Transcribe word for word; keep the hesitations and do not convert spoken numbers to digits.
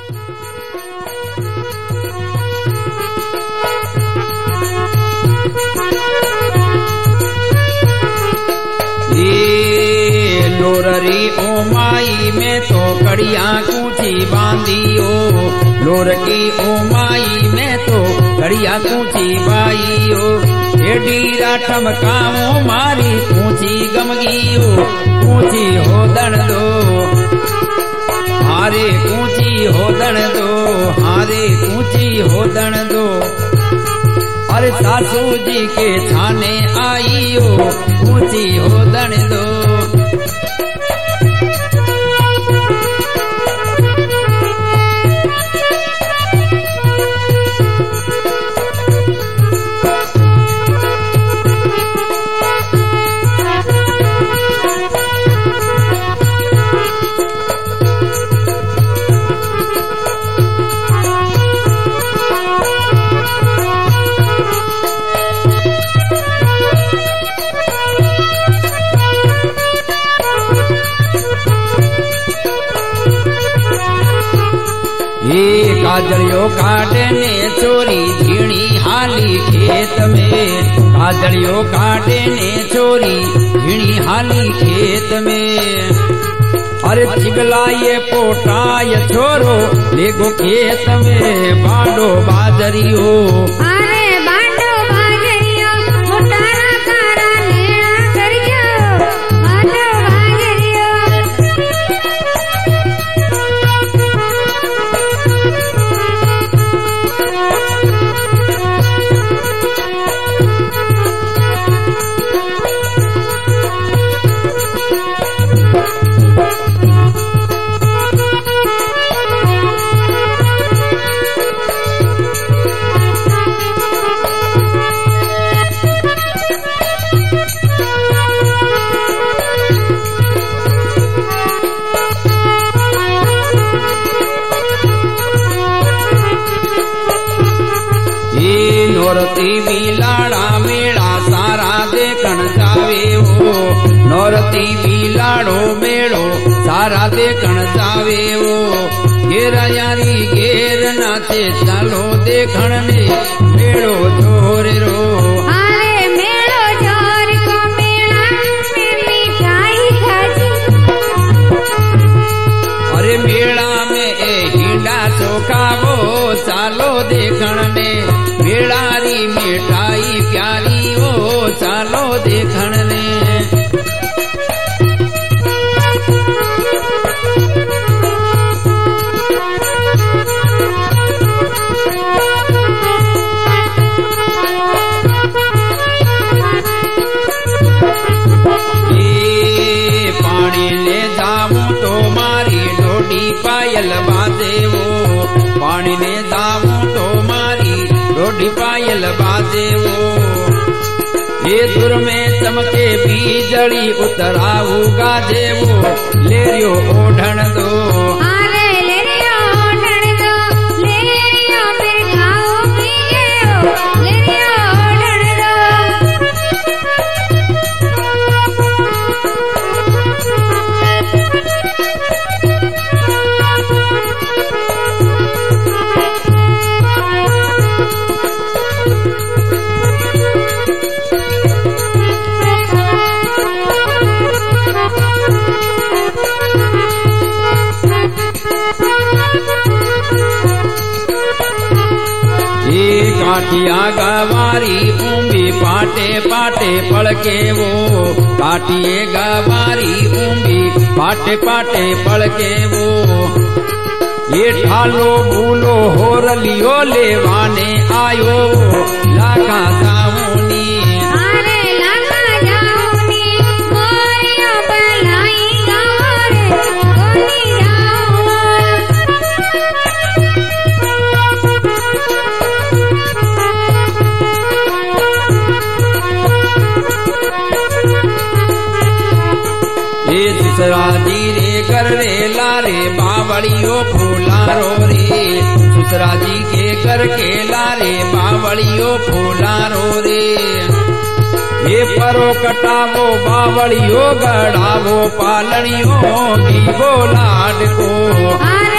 लोररी ओ माई में तो कड़िया कूची बांधियो, लोर की ओ माई में तो कड़िया कूची बाइयो। एडी राठम कामो मारी कूची गमगियो, कूची हो दण दो हारे कूची हो दण दो हारे कूची हो दण दो। अरे सासू जी के थाने आइयो, कूची हो दण दो। काजलियो काटे ने चोरी झीणी हाली खेत में, काजलियो काटे ने चोरी झीणी हाली खेत में। अरे चिगला ये पोटा ये छोरो लेगो खेत में बाडो बाजरियो, अरे बाडो बाजरियो मोटारा कारा लेना करियो बाडो बाजरियो। नौरती भी लाड़ा मेड़ा सारा देखण जावे हो, नौरती भी लाड़ो मेड़ो सारा देखण जावे हो। घेरा यारी घेर नाचे चालो देखण ने मेड़ो जोर रो, अरे मेड़ो जोर को मेड़ा में मिठाई खाजी। अरे मेड़ा में ए हिंडा चोखा वो चालो देखण ने, मेड़ारी मिठाई प्यारी ओ चालो देखण ने। ए पानी ले जाऊं तो मारी डोडी पायल बाजे वो, पानी ले जाऊं तो मारी डोडी पायल बाजे वो। ये दूर में चमके बीजड़ी उतराऊ गाजे वो, ले रियो ओढ़ण दो, अरे ले रियो ओढ़ण दो, ले रियो फिर खाओ पियो, ले रियो ओढ़ण दो। काटिया गवारी ऊंबी पाटे पाटे पड़के वो, काटिए गवारी ऊंबी पाटे पाटे पड़के वो। ये ठालो भूलो हो रलियो लेवाने आयो, लाखा जाऊनी अरे लाखा जाऊनी मोरियो बलाई गावरे कोनी जाऊं। ये ससुरा जी रे कर रे लारे बावड़ियो फूलारो रे, ससुरा जी के कर के लारे बावड़ियो फूलारो रे। ये परो कटावो बावड़ियो गड़ावो पालनियो की लाड को, अरे